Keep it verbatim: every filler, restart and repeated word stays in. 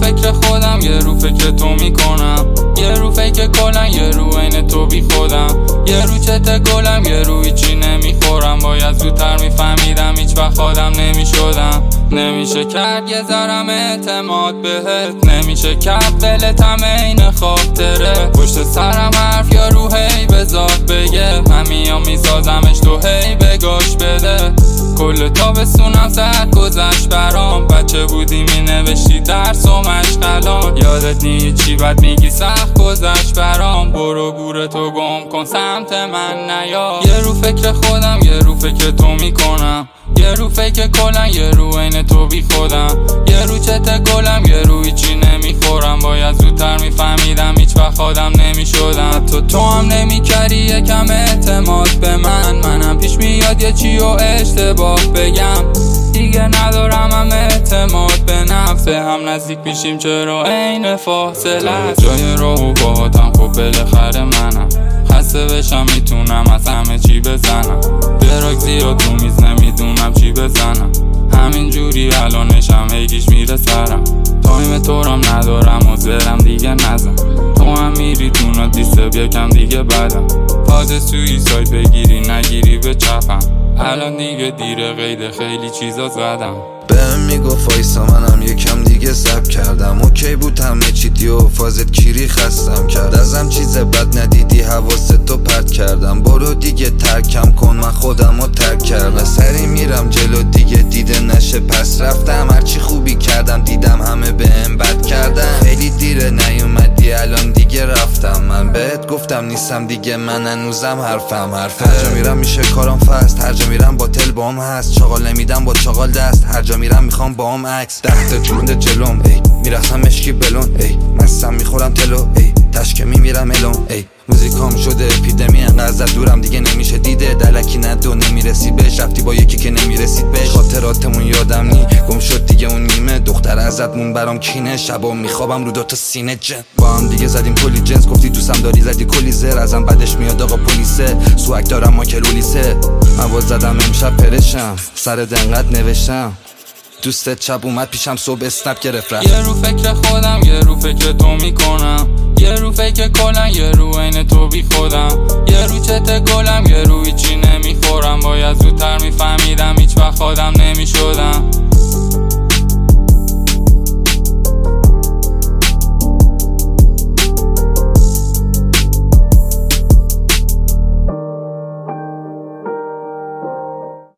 فکر خودم، یه رو فکر تو میکنم، یه رو فکر کلن، یه رو عین تو بی خودم، یه رو چته گلم، یه رو هیچی نمیخورم. باید زودتر میفهمیدم هیچ وقت آدم نمیشدم. نمیشه کرد یه ذرم اعتماد بهت، نمیشه کرد دلتم این خاطره. پشت سرم حرف یا رو هی بذات بگه، من میام میسازمش تو هی بگاش بده. کل تابستونم زد گذشت برام، بچه بودی می نوشتی درس و مشغلان. یادت نی چی بد میگی سخت گذشت برام، برو گور تو گم کن سمت من نیا. یه رو فکر خودم، یه رو فکر تو میکنم، یه رو فکر کلن، یه رو عین تو بی خودم، یه رو چته گلم، یه رو هیچی نمیخورم. باید زودتر میفهمیدم هیچ وقت آدم نمیشدم. تو تو هم نمیکردی یکم اعتماد به من، منم پیش میاد یه چی و اشتباه بگم. دیگه ندارم هم اعتماد به نفس، هم نزدیک میشیم چرا عین فاصله است. جای راه و باهاتم خب بالاخره منم، خسته بشم میتونم از همه چی بزنم. براک زیاد تو میز نمیدونم چی بزنم، همین جوری الانشم هیگیش میره سرم. تایم تو رام ندارم و زرم دیگه نزن، تو هم میری تو دیسته بیکم دیگه بدم. فاز سوی سایت بگیری نگیری به چپم، الان دیگه دیره قید خیلی چیزا زدم. بهم میگفت وایسا منم یکم دیگه سب کردم، اوکی بود همه چی دیو فازت کیری خستم کرد. ازم چیز بد ندیدی حواستو پرت کردم، برو دیگه ترکم کن من خودمو ترک کردم. سری میرم جلو دیگه دیده نشه پس رفتم، هرچی خوبی کردم دیدم همه بهم بد کردم. خیلی دیره نیومدی الان دیگه رفتم، من بهت گفتم نیستم دیگه من هنوزم حرفم حرفه. هر جا میرم میشه کارم فست، هر جا میرم با تل بام هست، چاقال نمیدم با چاقال دست، هر جا میرم میخوام با هم عکس. ده تا جونده جلوم ای میرفتم مشکی بلون ای، مستم میخورم تلو ای تشکه میمیرم الون ای. موزیکام شده اپیدمی، انقدر زد دورم دیگه نمیشه دیده. دلکی ندو نمیرسی بهش، رفتی با یکی که نمیرسید بهش. خاطراتمون یادم نی گم شد دیگه اون نیمه، دختر ازتمون برام کینه، شبا میخوابم رو دوتا سینه جن. با هم دیگه زدیم کلی جنس، گفتی دوستم داری زدی کلی زر، ازم بعدش میاد آقا پلیسه، سوک دارم ما کلولیسه. من زدم امشب پرشم سر دنقت نوشتم، دوستت شب اومد پیشم صبح اسنپ گرفت رفت. یه رو فکر خودم، یه رو فکر تو میکنم، یه رو فکر کلن، یه رو عین تو بی خودم، یه رو چته گلم، یه رو هیچی نمیخورم. باید زودتر میفهمیدم هیچ وقت آدم نمیشدم.